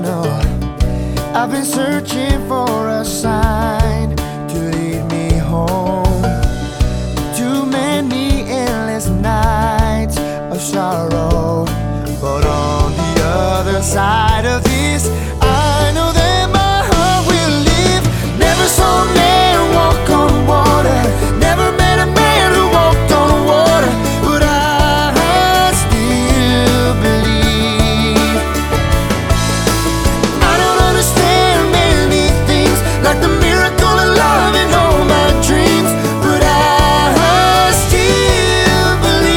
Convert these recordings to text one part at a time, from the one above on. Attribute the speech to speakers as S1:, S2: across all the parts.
S1: know I've been searching for a sign to lead me home. Too many endless nights of sorrow, but on the other side of this, I know that my heart will live. Never saw a man walk on water, never met a man who walked on water, but I still believe. I don't understand many things, like the miracle of love and all my dreams, but I still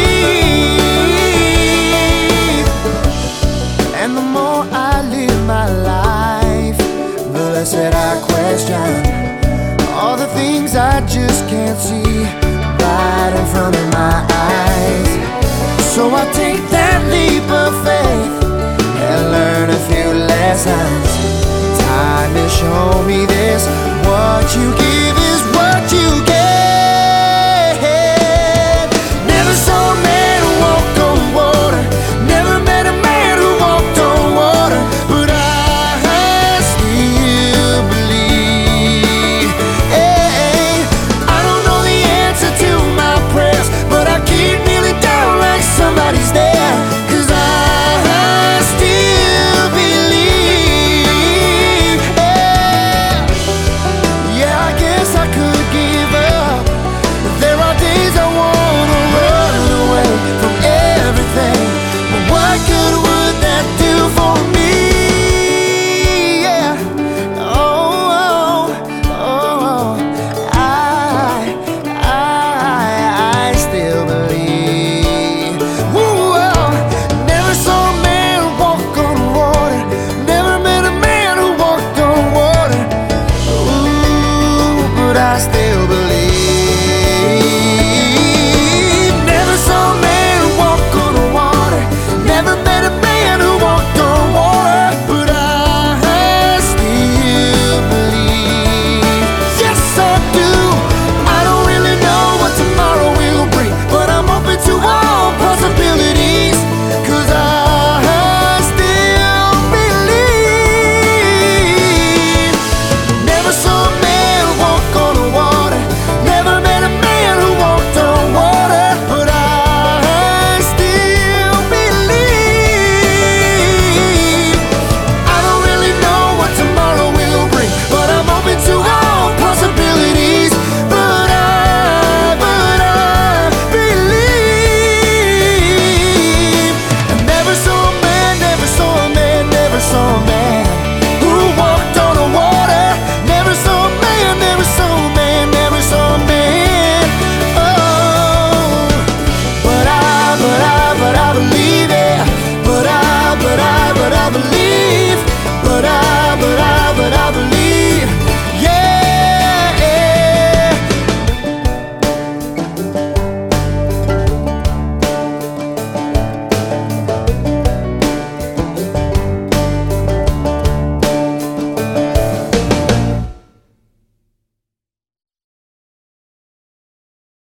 S1: believe. And the more I live my life, the less that I question all the things I just can't see right in front of my eyes. So I take that leap of faith and learn a few lessons. Time has shown me this, what you